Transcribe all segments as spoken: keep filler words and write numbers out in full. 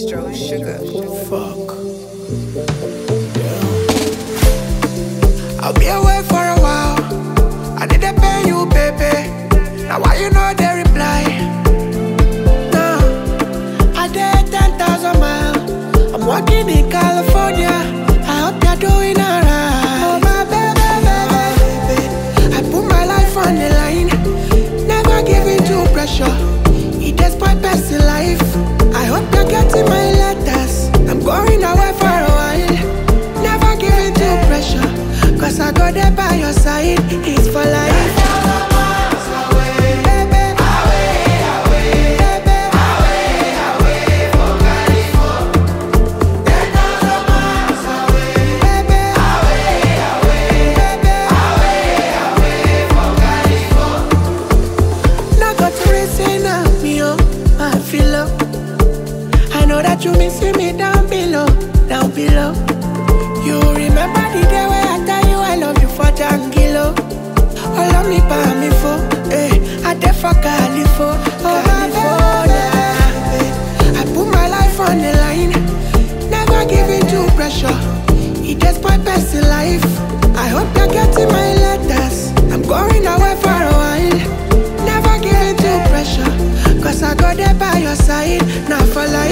Maestro Sugar. Fuck. Yeah. I'll be away for a while. I need to pay you, baby. Now why you know they reply? No, I did ten thousand miles. I'm working in California. I hope you're doing alright. Oh my baby, baby, baby. I put my life on the line. Never give in to pressure. It is my best in life. I hope you're getting my letters. I'm going away for a while. Never give in to pressure. Cause I got there by your side. It's for life. I know that you missing me down below, down below. You remember the day where I tell you I love you for Jangilo. All of me by me for, eh? I did for Califo, oh California. I put my life on the line, never give in to pressure. It is my best in life. I hope you're getting my letters. I'm going away for a while. Never give in to pressure. Cause I got there by your side, not for life.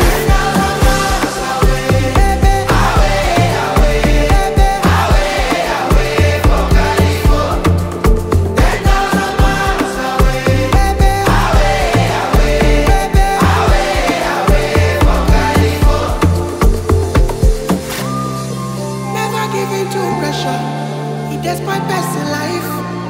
Never give in to pressure. It is my best in life.